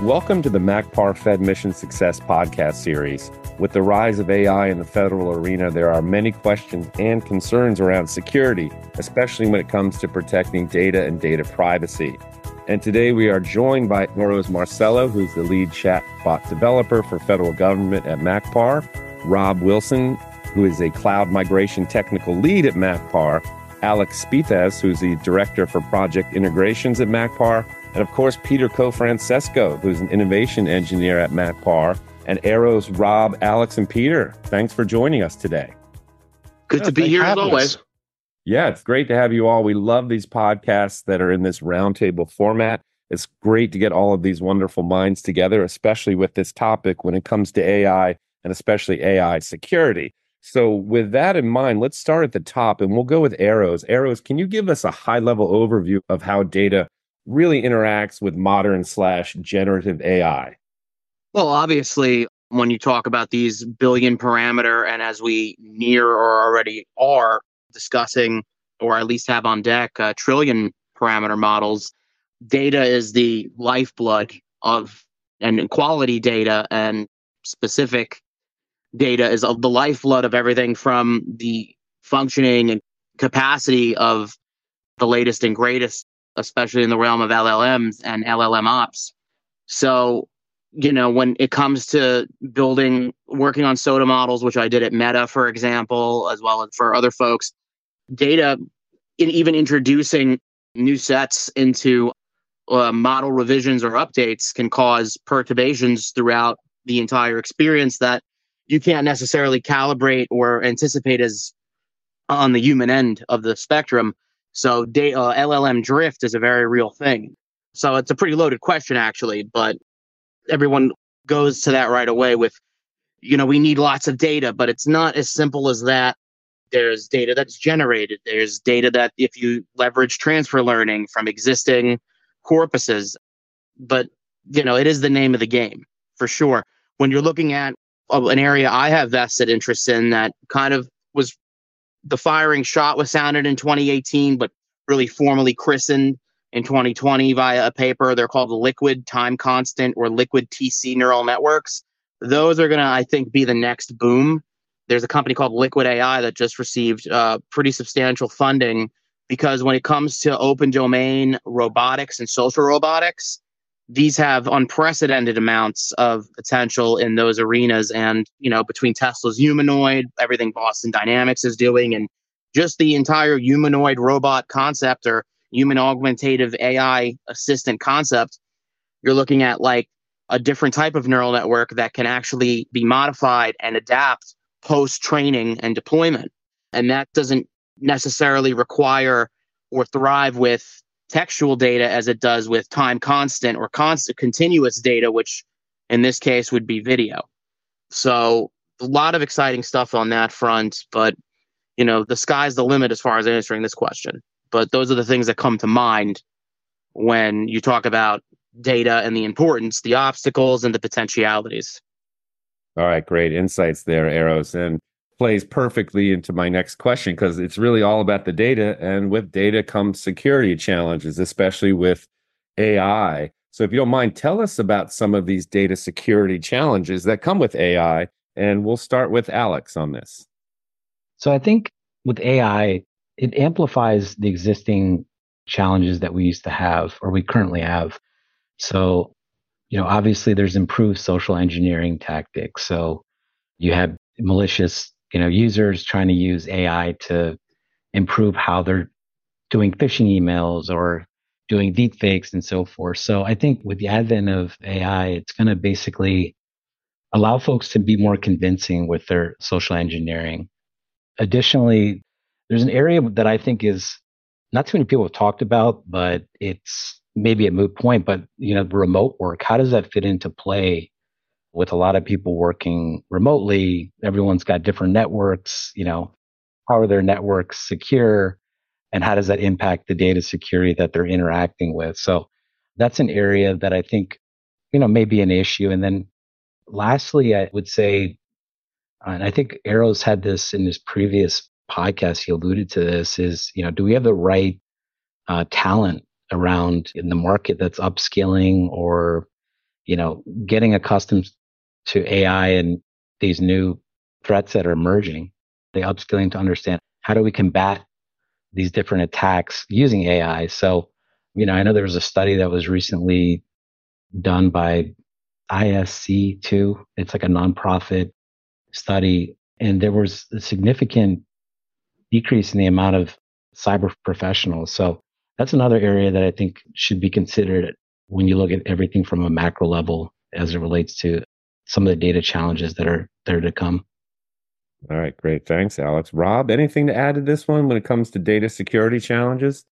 Welcome to the MACPAR Fed Mission Success podcast series. With the rise of AI in the federal arena, there are many questions and concerns around security, especially when it comes to protecting data and data privacy. And today we are joined by Eros Marcello, who's the lead chatbot developer for federal government at MACPAR, Rob Wilson, who is a cloud migration technical lead at MACPAR, Alex Spethes, who's the director for project integrations at MACPAR, and of course, Peter Cofrancesco, who's an innovation engineer at MACPAR, and Eros, Rob, Alex, and Peter. Thanks for joining us today. Good to be here as always. Yeah, it's great to have you all. We love these podcasts that are in this roundtable format. It's great to get all of these wonderful minds together, especially with this topic when it comes to AI and especially AI security. So with that in mind, let's start at the top and we'll go with Eros. Eros, can you give us a high-level overview of how data really interacts with modern/generative AI? Well, obviously, when you talk about these billion parameter, and as we near or already are discussing, or at least have on deck, trillion parameter models, data is the lifeblood of, and quality data and specific data is of the lifeblood of everything from the functioning and capacity of the latest and greatest, especially in the realm of LLMs and LLM ops. So, when it comes to working on SOTA models, which I did at Meta, for example, as well as for other folks, data, even introducing new sets into model revisions or updates can cause perturbations throughout the entire experience that you can't necessarily calibrate or anticipate as on the human end of the spectrum. So LLM drift is a very real thing. So it's a pretty loaded question, actually, but everyone goes to that right away with, we need lots of data, but it's not as simple as that. There's data that's generated. There's data that if you leverage transfer learning from existing corpuses, but, it is the name of the game for sure. When you're looking at an area I have vested interest in that kind of was the firing shot was sounded in 2018, but really formally christened in 2020 via a paper. They're called liquid time constant or liquid TC neural networks. Those are going to, I think, be the next boom. There's a company called Liquid AI that just received pretty substantial funding because when it comes to open domain robotics and social robotics, these have unprecedented amounts of potential in those arenas. And, between Tesla's humanoid, everything Boston Dynamics is doing, and just the entire humanoid robot concept or human augmentative AI assistant concept, you're looking at like a different type of neural network that can actually be modified and adapt post-training and deployment. And that doesn't necessarily require or thrive with textual data as it does with time constant or constant continuous data, which in this case would be video. So a lot of exciting stuff on that front, but the sky's the limit as far as answering this question. But those are the things that come to mind when you talk about data and the importance, the obstacles, and the potentialities. All right, great insights there, Eros, and plays perfectly into my next question because it's really all about the data, and with data comes security challenges, especially with AI. So if you don't mind, tell us about some of these data security challenges that come with AI, and we'll start with Alex on this. So I think with AI, it amplifies the existing challenges that we used to have or we currently have. So, obviously there's improved social engineering tactics. So you have malicious, users trying to use AI to improve how they're doing phishing emails or doing deepfakes and so forth. So I think with the advent of AI, it's going to basically allow folks to be more convincing with their social engineering. Additionally, there's an area that I think is not too many people have talked about, but it's maybe a moot point, but the remote work, how does that fit into play with a lot of people working remotely? Everyone's got different networks, how are their networks secure? And how does that impact the data security that they're interacting with? So that's an area that I think, may be an issue. And then lastly, I would say, and I think Eros had this in his previous podcast, he alluded to this, is, do we have the right talent around in the market that's upskilling or getting accustomed to AI and these new threats that are emerging, the upskilling to understand how do we combat these different attacks using AI. So, I know there was a study that was recently done by ISC2. It's like a nonprofit study, and there was a significant decrease in the amount of cyber professionals. So that's another area that I think should be considered when you look at everything from a macro level as it relates to some of the data challenges that are there to come. All right, great. Thanks, Alex. Rob, anything to add to this one when it comes to data security challenges?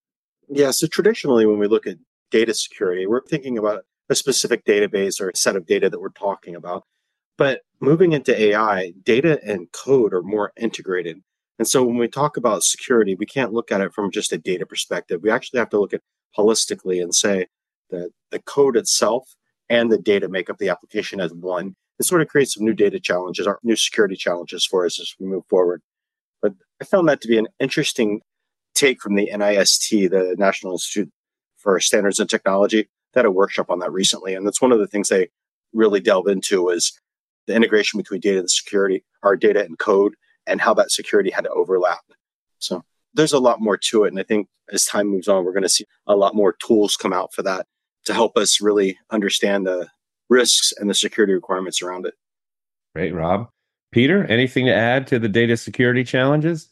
Yeah, so traditionally when we look at data security, we're thinking about a specific database or a set of data that we're talking about. But moving into AI, data and code are more integrated. And so when we talk about security, we can't look at it from just a data perspective. We actually have to look at holistically and say that the code itself and the data make up the application as one. It sort of creates some new data challenges, or new security challenges for us as we move forward. But I found that to be an interesting take from the NIST, the National Institute for Standards and Technology. They had a workshop on that recently. And that's one of the things they really delve into was the integration between data and security, our data and code, and how that security had to overlap. So there's a lot more to it. And I think as time moves on, we're going to see a lot more tools come out for that to help us really understand the risks and the security requirements around it. Great, Rob. Peter, anything to add to the data security challenges?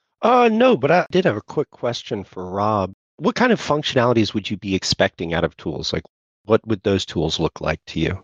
No, but I did have a quick question for Rob. What kind of functionalities would you be expecting out of tools? Like, what would those tools look like to you?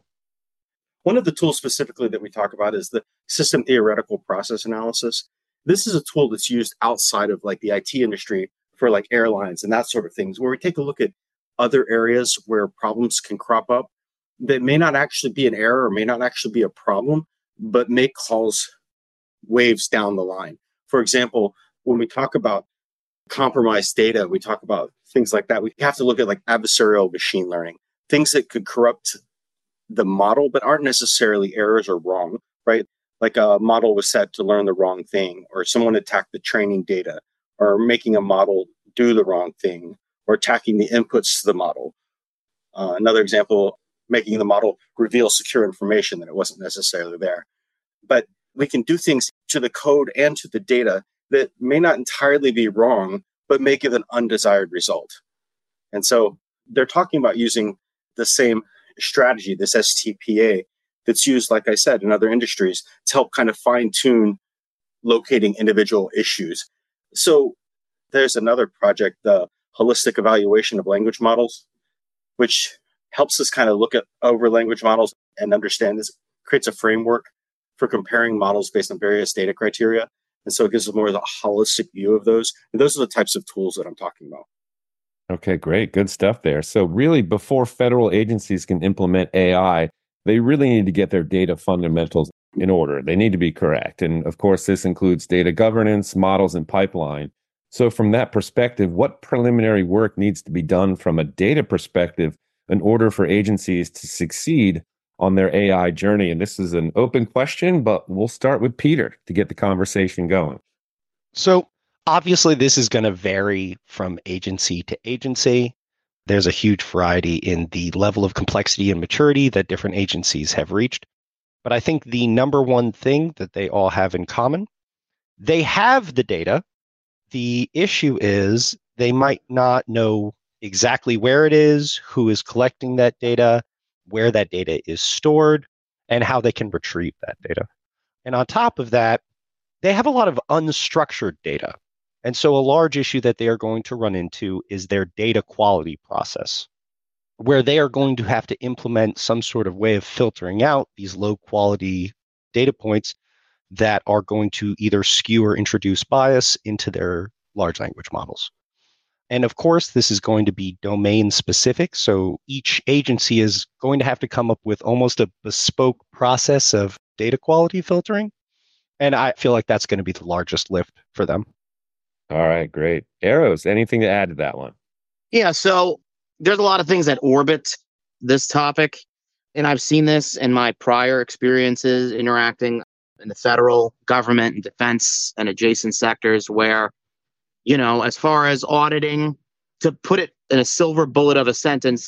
One of the tools specifically that we talk about is the system theoretical process analysis. This is a tool that's used outside of like the IT industry for like airlines and that sort of things, where we take a look at other areas where problems can crop up that may not actually be an error or may not actually be a problem, but may cause waves down the line. For example, when we talk about compromised data, we talk about things like that. We have to look at like adversarial machine learning, things that could corrupt the model, but aren't necessarily errors or wrong, right? Like a model was set to learn the wrong thing, or someone attacked the training data, or making a model do the wrong thing, or attacking the inputs to the model. Another example, making the model reveal secure information that it wasn't necessarily there. But we can do things to the code and to the data that may not entirely be wrong, but may give an undesired result. And so they're talking about using the same strategy, this STPA, that's used, like I said, in other industries to help kind of fine tune locating individual issues. So there's another project, the holistic evaluation of language models, which helps us kind of look at over language models and understand this, creates a framework for comparing models based on various data criteria. And so it gives us more of a holistic view of those. And those are the types of tools that I'm talking about. Okay, great. Good stuff there. So really, before federal agencies can implement AI, they really need to get their data fundamentals in order. They need to be correct. And of course, this includes data governance, models, and pipeline. So from that perspective, what preliminary work needs to be done from a data perspective in order for agencies to succeed on their AI journey? And this is an open question, but we'll start with Peter to get the conversation going. So obviously, this is going to vary from agency to agency. There's a huge variety in the level of complexity and maturity that different agencies have reached. But I think the number one thing that they all have in common, they have the data. The issue is they might not know exactly where it is, who is collecting that data, where that data is stored, and how they can retrieve that data. And on top of that, they have a lot of unstructured data. And so a large issue that they are going to run into is their data quality process, where they are going to have to implement some sort of way of filtering out these low quality data points that are going to either skew or introduce bias into their large language models. And of course, this is going to be domain specific. So each agency is going to have to come up with almost a bespoke process of data quality filtering. And I feel like that's going to be the largest lift for them. All right, great. Arrows, anything to add to that one? Yeah, so there's a lot of things that orbit this topic. And I've seen this in my prior experiences interacting in the federal government and defense and adjacent sectors where, as far as auditing, to put it in a silver bullet of a sentence,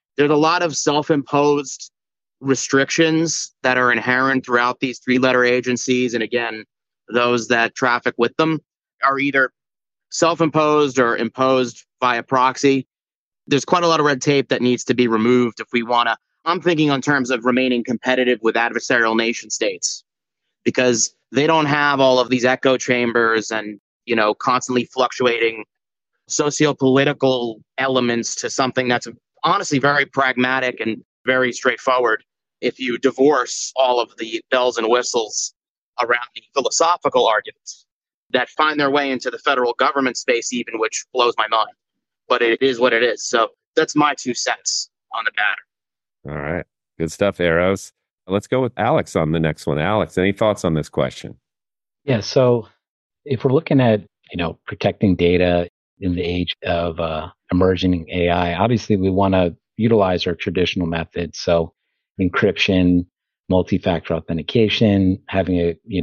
there's a lot of self-imposed restrictions that are inherent throughout these three-letter agencies. And again, those that traffic with them are either self-imposed or imposed via proxy. There's quite a lot of red tape that needs to be removed if we want to. I'm thinking in terms of remaining competitive with adversarial nation states, because they don't have all of these echo chambers and, constantly fluctuating socio-political elements to something that's honestly very pragmatic and very straightforward if you divorce all of the bells and whistles around the philosophical arguments that find their way into the federal government space even, which blows my mind. But it is what it is. So that's my 2 cents on the matter. All right. Good stuff, Eros. Let's go with Alex on the next one. Alex, any thoughts on this question? Yeah. So if we're looking at, protecting data in the age of emerging AI, obviously we want to utilize our traditional methods. So encryption, multi-factor authentication, having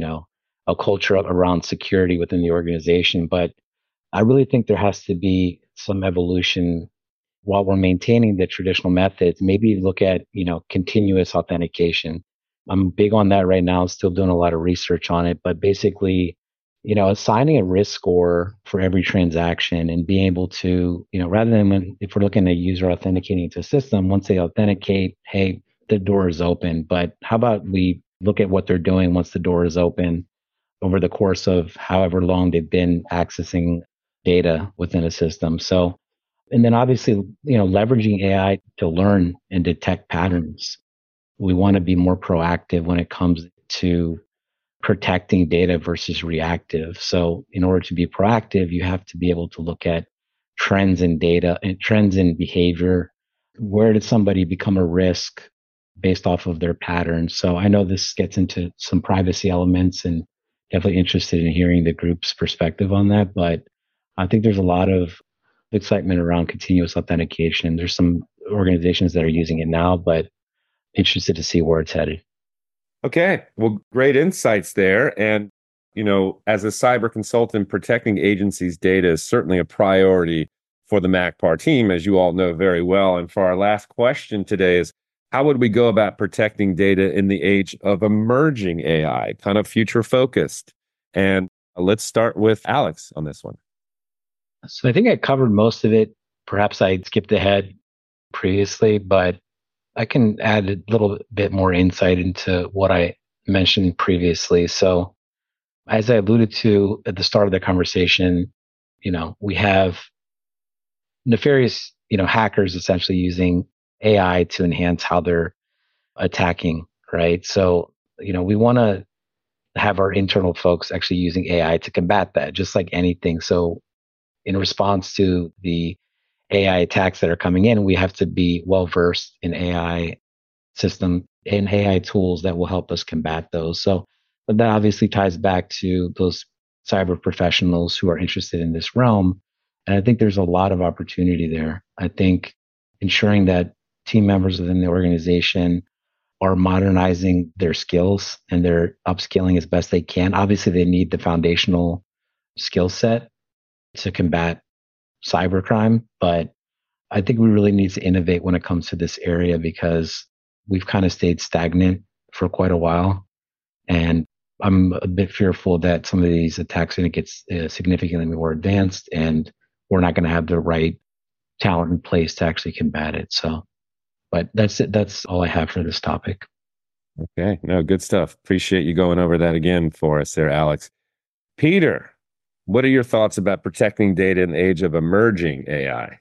a culture around security within the organization. But I really think there has to be some evolution while we're maintaining the traditional methods. Maybe look at, continuous authentication. I'm big on that right now, still doing a lot of research on it, but basically, assigning a risk score for every transaction and being able to, rather than if we're looking at a user authenticating to a system, once they authenticate, hey, the door is open. But how about we look at what they're doing once the door is open over the course of however long they've been accessing data within a system. So, and then obviously, leveraging AI to learn and detect patterns. We want to be more proactive when it comes to protecting data versus reactive. So in order to be proactive, you have to be able to look at trends in data and trends in behavior. Where did somebody become a risk based off of their patterns? So I know this gets into some privacy elements, and definitely interested in hearing the group's perspective on that. But I think there's a lot of excitement around continuous authentication. There's some organizations that are using it now, but interested to see where it's headed. Okay. Well, great insights there. And, as a cyber consultant, protecting agencies' data is certainly a priority for the MACPAR team, as you all know very well. And for our last question today is, how would we go about protecting data in the age of emerging AI, kind of future focused? And let's start with Alex on this one. So I think I covered most of it. Perhaps I skipped ahead previously, but I can add a little bit more insight into what I mentioned previously. So as I alluded to at the start of the conversation, we have nefarious, hackers essentially using AI to enhance how they're attacking, right? So, we want to have our internal folks actually using AI to combat that, just like anything. So in response to the AI attacks that are coming in, we have to be well versed in AI system and AI tools that will help us combat those. So that obviously ties back to those cyber professionals who are interested in this realm. And I think there's a lot of opportunity there. I think ensuring that team members within the organization are modernizing their skills and they're upskilling as best they can. Obviously, they need the foundational skill set to combat cybercrime, but I think we really need to innovate when it comes to this area because we've kind of stayed stagnant for quite a while. And I'm a bit fearful that some of these attacks are going to get significantly more advanced and we're not going to have the right talent in place to actually combat it. So, but that's it. That's all I have for this topic. Okay. No, good stuff. Appreciate you going over that again for us there, Alex. Peter, what are your thoughts about protecting data in the age of emerging AI?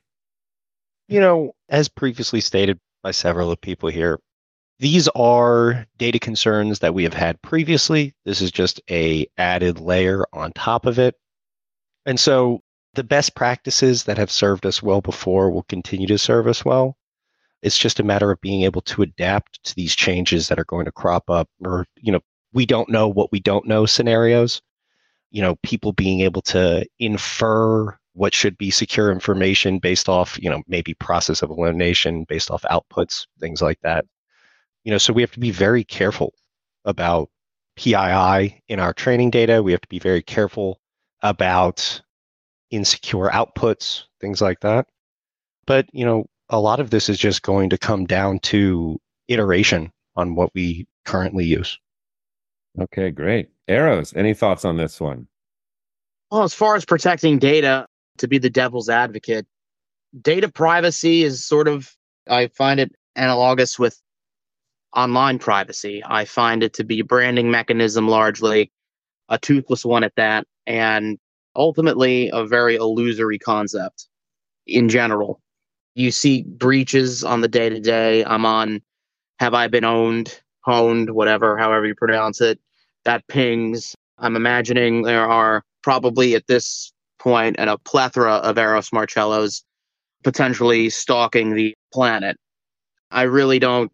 As previously stated by several of people here, these are data concerns that we have had previously. This is just a added layer on top of it. And so the best practices that have served us well before will continue to serve us well. It's just a matter of being able to adapt to these changes that are going to crop up or, we don't know what we don't know scenarios. People being able to infer what should be secure information based off, maybe process of elimination, based off outputs, things like that. So we have to be very careful about PII in our training data. We have to be very careful about insecure outputs, things like that. But, a lot of this is just going to come down to iteration on what we currently use. Okay, great. Arrows, any thoughts on this one? Well, as far as protecting data, to be the devil's advocate, data privacy is sort of, I find it analogous with online privacy. I find it to be a branding mechanism largely, a toothless one at that, and ultimately a very illusory concept in general. You see breaches on the day-to-day. I'm on Have I Been Honed, whatever, however you pronounce it. That pings. I'm imagining there are probably at this point and a plethora of Eros Marcellos potentially stalking the planet. I really don't,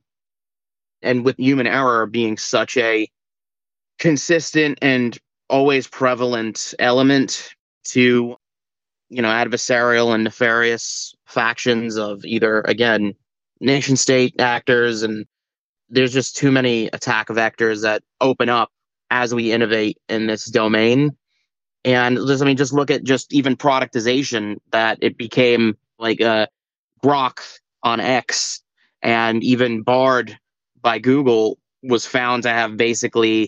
and with human error being such a consistent and always prevalent element to, adversarial and nefarious factions of either, again, nation state actors, and there's just too many attack vectors that open up as we innovate in this domain. And just look at just even productization, that it became like a Grok on X, and even Bard by Google was found to have basically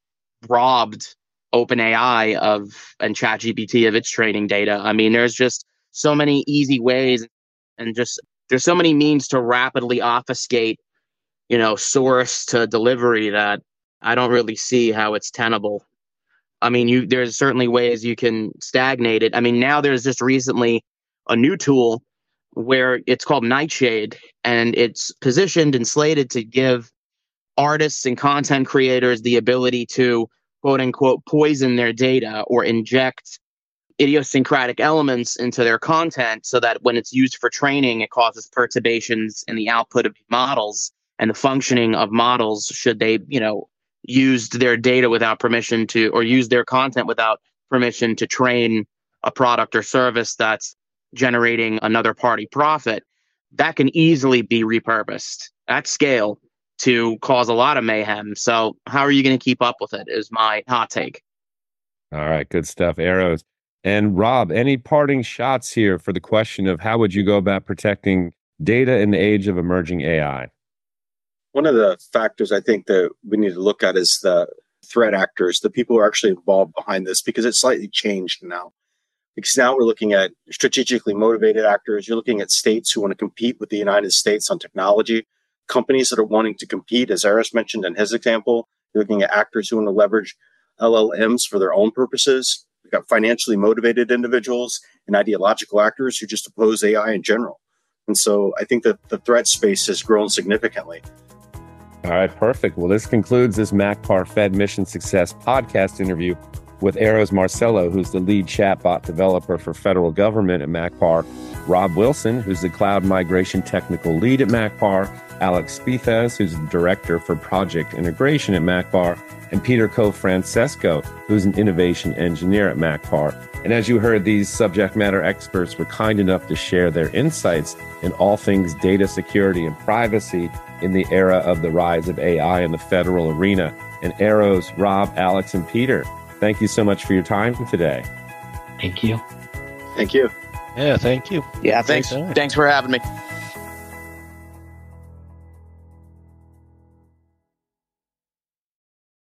robbed OpenAI and ChatGPT of its training data. I mean, there's just so many easy ways, and just there's so many means to rapidly obfuscate, source to delivery, that I don't really see how it's tenable. I mean, there's certainly ways you can stagnate it. I mean, now there's just recently a new tool where it's called Nightshade, and it's positioned and slated to give artists and content creators the ability to, quote unquote, poison their data or inject idiosyncratic elements into their content so that when it's used for training, it causes perturbations in the output of models and the functioning of models should they, used their data without permission to, or use their content without permission to train a product or service that's generating another party profit. That can easily be repurposed at scale to cause a lot of mayhem. So how are you going to keep up with it is my hot take. All right, good stuff, Arrows. And Rob, any parting shots here for the question of how would you go about protecting data in the age of emerging AI? One of the factors I think that we need to look at is the threat actors, the people who are actually involved behind this, because it's slightly changed now. Because now we're looking at strategically motivated actors. You're looking at states who want to compete with the United States on technology, companies that are wanting to compete, as Eros mentioned in his example. You're looking at actors who want to leverage LLMs for their own purposes. We've got financially motivated individuals and ideological actors who just oppose AI in general. And so I think that the threat space has grown significantly. All right, perfect. Well, this concludes this MACPAR Fed Mission Success podcast interview with Eros Marcello, who's the lead chatbot developer for federal government at MACPAR, Rob Wilson, who's the cloud migration technical lead at MACPAR, Alex Spethes, who's the director for project integration at MACPAR, and Peter Cofrancesco, who's an innovation engineer at MACPAR. And as you heard, these subject matter experts were kind enough to share their insights in all things data security and privacy in the era of the rise of AI in the federal arena. And Arrows, Rob, Alex, and Peter, thank you so much for your time today. Thank you. Thank you. Yeah, thank you. Yeah, thanks for having me.